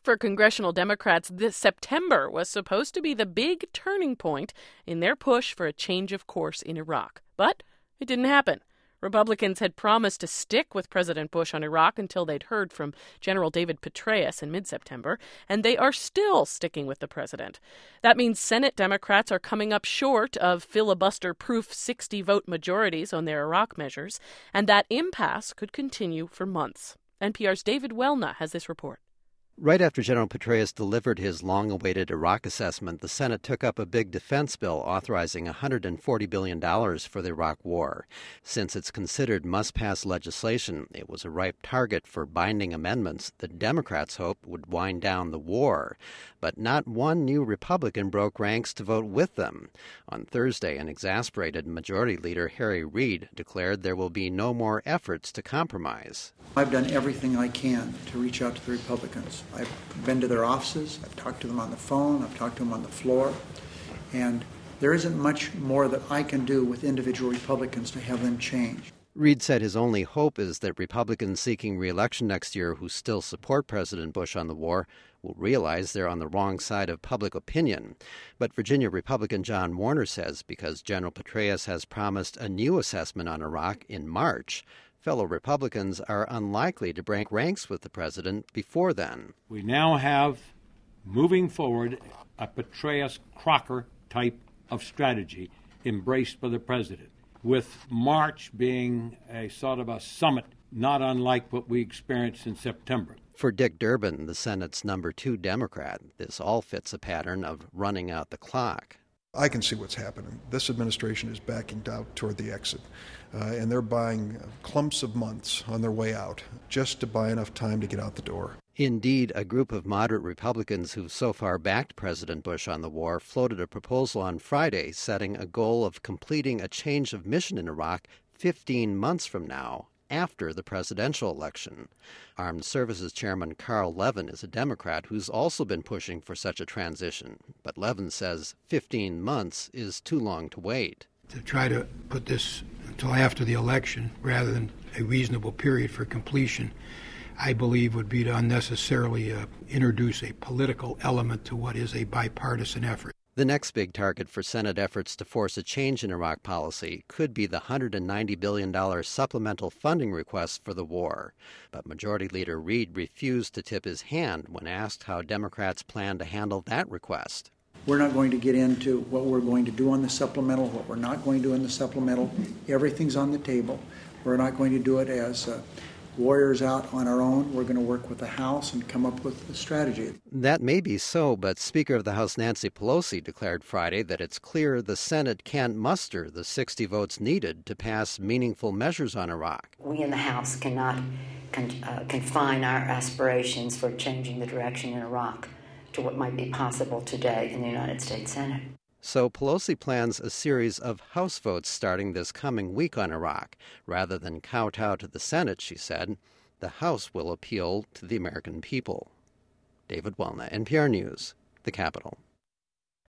For congressional Democrats, this September was supposed to be the big turning point in their push for a change of course in Iraq. But it didn't happen. Republicans had promised to stick with President Bush on Iraq until they'd heard from General David Petraeus in mid-September, and they are still sticking with the president. That means Senate Democrats are coming up short of filibuster-proof 60-vote majorities on their Iraq measures, and that impasse could continue for months. NPR's David Welna has this report. Right after General Petraeus delivered his long-awaited Iraq assessment, the Senate took up a big defense bill authorizing $140 billion for the Iraq war. Since it's considered must-pass legislation, it was a ripe target for binding amendments that Democrats hoped would wind down the war. But not one new Republican broke ranks to vote with them. On Thursday, an exasperated Majority Leader Harry Reid declared there will be no more efforts to compromise. I've done everything I can to reach out to the Republicans. I've been to their offices, I've talked to them on the phone, I've talked to them on the floor, and there isn't much more that I can do with individual Republicans to have them change. Reid said his only hope is that Republicans seeking re-election next year who still support President Bush on the war will realize they're on the wrong side of public opinion. But Virginia Republican John Warner says because General Petraeus has promised a new assessment on Iraq in March, fellow Republicans are unlikely to break ranks with the president before then. We now have, moving forward, a Petraeus-Crocker type of strategy embraced by the president, with March being a sort of a summit, not unlike what we experienced in September. For Dick Durbin, the Senate's number 2 Democrat, this all fits a pattern of running out the clock. I can see what's happening. This administration is backing out toward the exit, and they're buying clumps of months on their way out just to buy enough time to get out the door. Indeed, a group of moderate Republicans who've so far backed President Bush on the war floated a proposal on Friday setting a goal of completing a change of mission in Iraq 15 months from now, after the presidential election. Armed Services Chairman Carl Levin is a Democrat who's also been pushing for such a transition. But Levin says 15 months is too long to wait. To try to put this until after the election rather than a reasonable period for completion, I believe would be to unnecessarily introduce a political element to what is a bipartisan effort. The next big target for Senate efforts to force a change in Iraq policy could be the $190 billion supplemental funding request for the war. But Majority Leader Reid refused to tip his hand when asked how Democrats plan to handle that request. We're not going to get into what we're going to do on the supplemental, what we're not going to do in the supplemental. Everything's on the table. We're not going to do it as warriors out on our own. We're going to work with the House and come up with a strategy. That may be so, but Speaker of the House Nancy Pelosi declared Friday that it's clear the Senate can't muster the 60 votes needed to pass meaningful measures on Iraq. We in the House cannot confine our aspirations for changing the direction in Iraq to what might be possible today in the United States Senate. So Pelosi plans a series of House votes starting this coming week on Iraq. Rather than kowtow to the Senate, she said, the House will appeal to the American people. David Welna, NPR News, the Capitol.